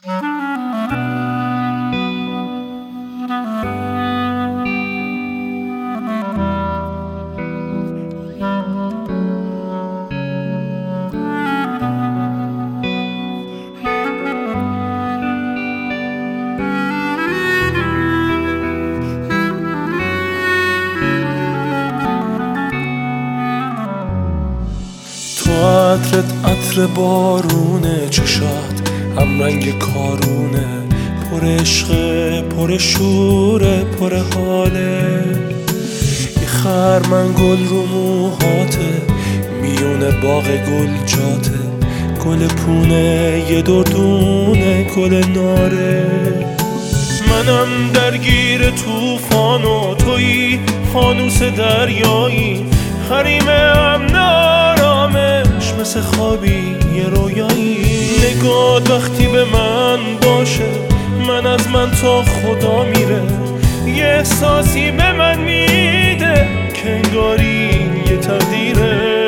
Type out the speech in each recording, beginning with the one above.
عطرت عطر بارونه، چشات هم رنگ کارونه، پر عشقه، پر شوره، پر حاله. یه خرمن رو موهاته، میونه باغ گل جاته، گل پونه یه دردونه، گل ناره. منم درگیر توفان و تویی فانوس دریایی، حریمم نارامش مثل خوابی یه رویایی. نگات وقتی به من باشه، من از من تا خدا میره، یه احساسی به من میده که انگاری یه تقدیره.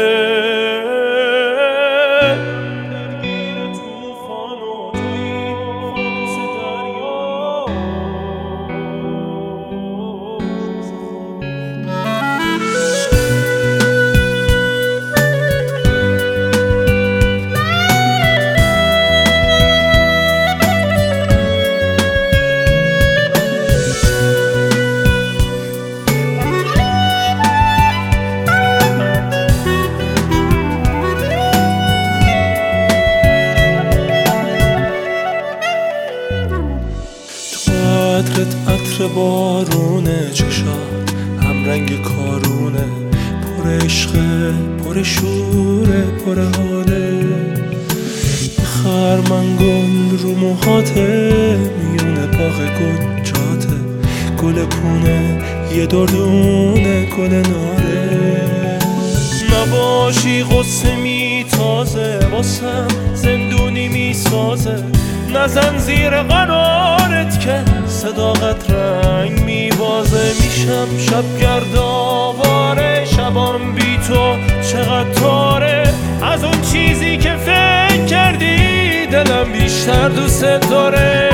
عطرت عطر بارونه، چشات هم رنگ کارونه، پر عشقه، پر شوره، پر حاله. خرمن گل رو موهاته، میونه باغ گل جاته، گل پونه یه دردونه، گل ناره. نباشی غصه میتازه، واسم زندونی میسازه، نزن زیر قرارت که صداقت رنگ میبازه. میشم شب گردآواره، شبام بی تو چقدر تاره، از اون چیزی که فکر کردی دلم بیشتر دوست داره.